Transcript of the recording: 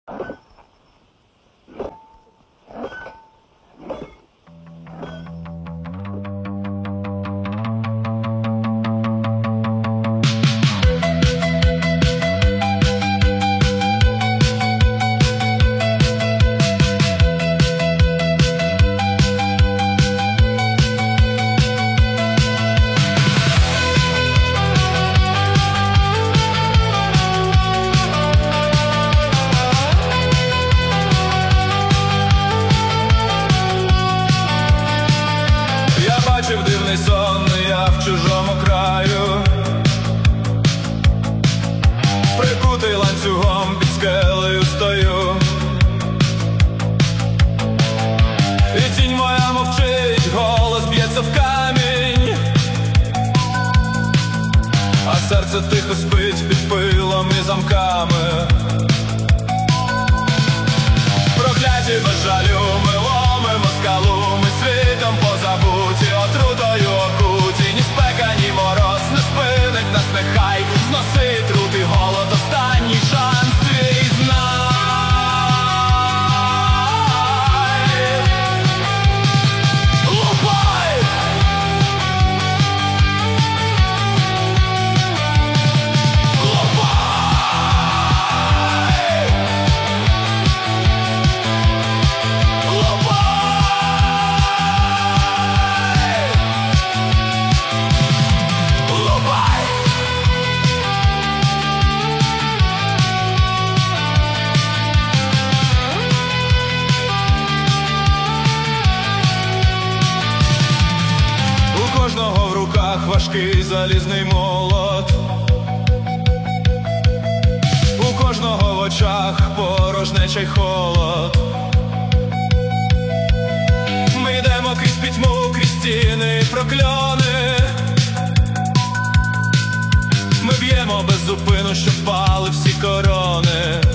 Бачив дивний сон, я в чужому краю, прикутий ланцюгом під скелею стою, і тінь моя мовчить, голос б'ється в камінь, а серце тихо спить під пилом і замками. Прокляті без жалю ми ломимо скалу, ми світом позабуті, отрутою окуті. Ні спека, ні мороз не спинить нас, нехай зносить рути голод, останній шанс твій знай. Лупай! Лупай! У кожного в руках важкий залізний молот, у кожного в очах порожнеча й холод. Ми йдемо крізь пітьму, крізь стіни і прокльони. Ми б'ємо без зупину, щоб пали всі корони.